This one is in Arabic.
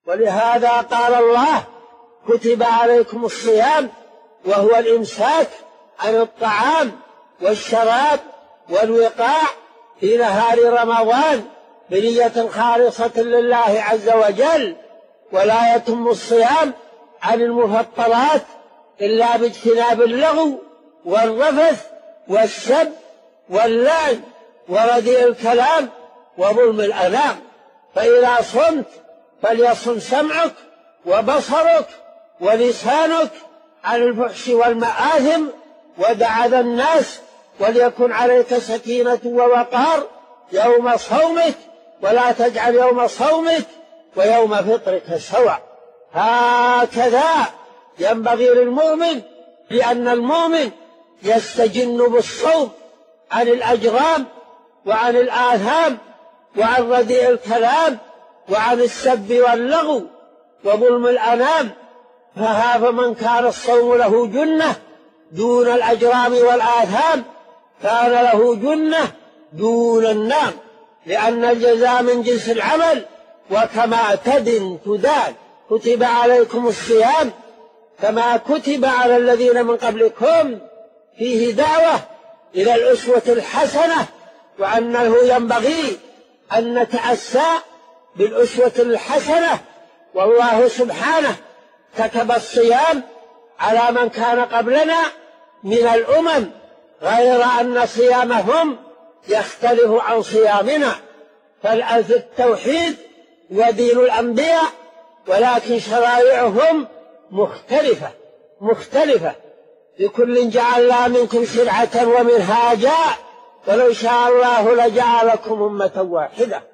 ولهذا قال الله: كتب عليكم الصيام، وهو الإمساك عن الطعام والشراب والوقاع في نهار رمضان بنية خالصة لله عز وجل. ولا يتم الصيام عن المفطرات إلا باجتناب اللغو والرفث والسب واللعن ورديء الكلام وظلم الأنام. فإذا صمت فليصم سمعك وبصرك ولسانك عن الفحش والمآثم ودع ذا الناس، وليكن عليك سكينة ووقار يوم صومك، ولا تجعل يوم صومك ويوم فطرك سواء. هكذا ينبغي للمؤمن، لأن المؤمن يستجن بالصوم عن الأجرام وعن الآثام وعن رديء الكلام وعن السب واللغو وظلم الأنام. فمن كان الصوم له جنة دون الأجرام والآثام كان له جنة دون النار، لأن الجزاء من جنس العمل، وكما تدن تدان. كتب عليكم الصيام كما كتب على الذين من قبلكم، فيه دعوة إلى الأسوة الحسنة، وأنه ينبغي أن نتأسى بالأسوة الحسنة. والله سبحانه كتب الصيام على من كان قبلنا من الأمم، غير أن صيامهم يختلف عن صيامنا، فالتوحيد ودين الأنبياء، ولكن شرائعهم مختلفة. لكل جعلنا منكم شرعة ومنهاجا ولو شاء الله لجعلكم أمة واحدة.